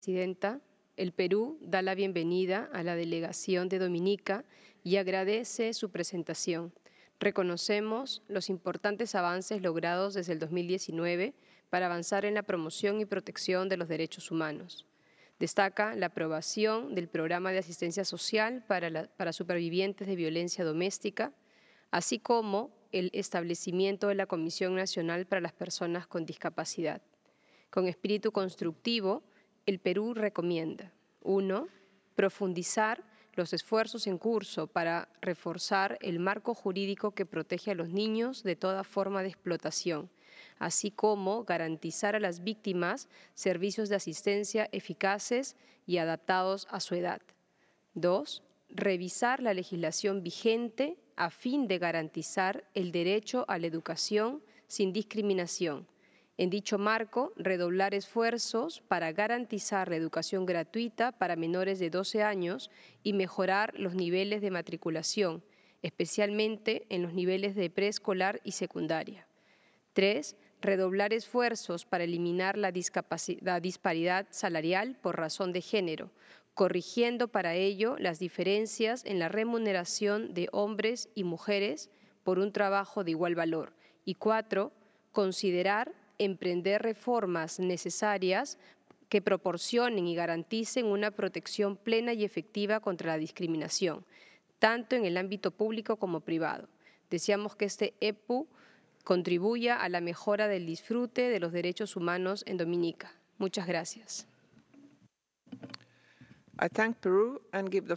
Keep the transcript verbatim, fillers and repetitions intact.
Presidenta, el Perú da la bienvenida a la delegación de Dominica y agradece su presentación. Reconocemos los importantes avances logrados desde el dos mil diecinueve para avanzar en la promoción y protección de los derechos humanos. Destaca la aprobación del Programa de Asistencia Social para, la, para supervivientes de violencia doméstica, así como el establecimiento de la Comisión Nacional para las Personas con Discapacidad. Con espíritu constructivo, el Perú recomienda: uno. Profundizar los esfuerzos en curso para reforzar el marco jurídico que protege a los niños de toda forma de explotación, así como garantizar a las víctimas servicios de asistencia eficaces y adaptados a su edad. Dos. Revisar la legislación vigente a fin de garantizar el derecho a la educación sin discriminación. En dicho marco, redoblar esfuerzos para garantizar la educación gratuita para menores de doce años y mejorar los niveles de matriculación, especialmente en los niveles de preescolar y secundaria. Tres. Redoblar esfuerzos para eliminar la, la disparidad salarial por razón de género, corrigiendo para ello las diferencias en la remuneración de hombres y mujeres por un trabajo de igual valor. Y cuatro. Considerar emprender reformas necesarias que proporcionen y garanticen una protección plena y efectiva contra la discriminación, tanto en el ámbito público como privado. Deseamos que este E P U contribuya a la mejora del disfrute de los derechos humanos en Dominica. Muchas gracias. I thank Peru and give the